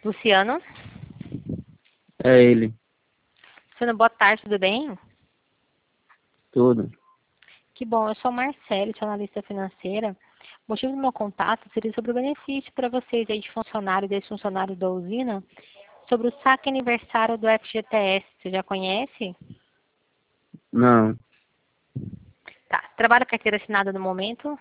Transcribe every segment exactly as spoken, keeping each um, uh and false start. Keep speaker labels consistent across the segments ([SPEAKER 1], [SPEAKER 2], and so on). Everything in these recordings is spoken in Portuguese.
[SPEAKER 1] Luciano?
[SPEAKER 2] É ele.
[SPEAKER 1] Luciano, boa tarde, tudo bem?
[SPEAKER 2] Tudo.
[SPEAKER 1] Que bom, eu sou a Marcele, sou analista financeira. O motivo do meu contato seria sobre o benefício para vocês aí de funcionário, desse funcionário da usina, sobre o saque aniversário do F G T S. Você já conhece?
[SPEAKER 2] Não.
[SPEAKER 1] Tá. Trabalha carteira assinada no momento?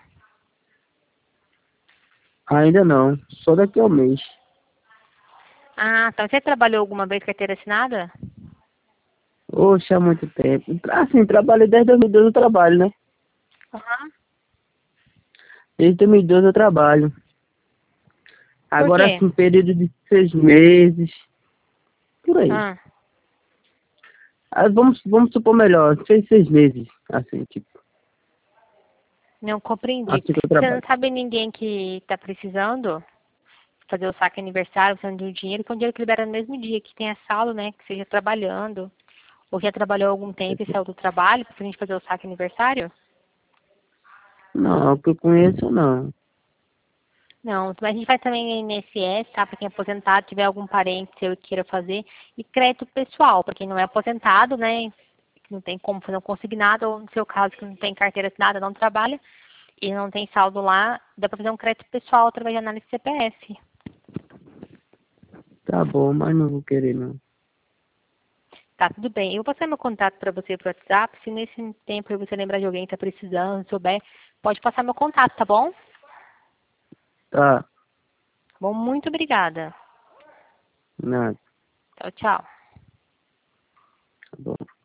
[SPEAKER 2] Ainda não. Só daqui a um mês.
[SPEAKER 1] Ah, tá. Você trabalhou alguma vez carteira assinada?
[SPEAKER 2] Oxe, há muito tempo. Assim, trabalhei desde dois mil e doze eu trabalho, né?
[SPEAKER 1] Aham.
[SPEAKER 2] Desde dois mil e doze eu trabalho.
[SPEAKER 1] Por
[SPEAKER 2] Agora,
[SPEAKER 1] quê?
[SPEAKER 2] assim, período de seis meses. Por aí.
[SPEAKER 1] Ah,
[SPEAKER 2] Ah, vamos, vamos supor melhor. Seis, seis meses. Assim, tipo.
[SPEAKER 1] não compreendi.
[SPEAKER 2] Assim que eu
[SPEAKER 1] Você não
[SPEAKER 2] trabalho.
[SPEAKER 1] sabe ninguém que está precisando fazer o saque aniversário, precisando de um dinheiro, que é um dinheiro que libera no mesmo dia, que tenha saldo, né? Que seja trabalhando, ou já trabalhou algum tempo e saiu do trabalho, para a gente fazer o saque aniversário?
[SPEAKER 2] Não, que eu conheço, não.
[SPEAKER 1] Não, mas a gente faz também I N S S, tá? Para quem é aposentado, tiver algum parente seu que queira fazer, e crédito pessoal, para quem não é aposentado, né? Que não tem como fazer um consignado, ou no seu caso, que não tem carteira assinada, não trabalha, e não tem saldo lá, dá para fazer um crédito pessoal através de análise C P F.
[SPEAKER 2] Tá bom, mas não vou querer, não.
[SPEAKER 1] Tá, tudo bem. Eu vou passar meu contato para você pro WhatsApp. Se nesse tempo aí você lembrar de alguém que está precisando, souber, pode passar meu contato, tá bom?
[SPEAKER 2] Tá.
[SPEAKER 1] Bom, muito obrigada.
[SPEAKER 2] Nada.
[SPEAKER 1] Tchau, tchau.
[SPEAKER 2] Tá bom.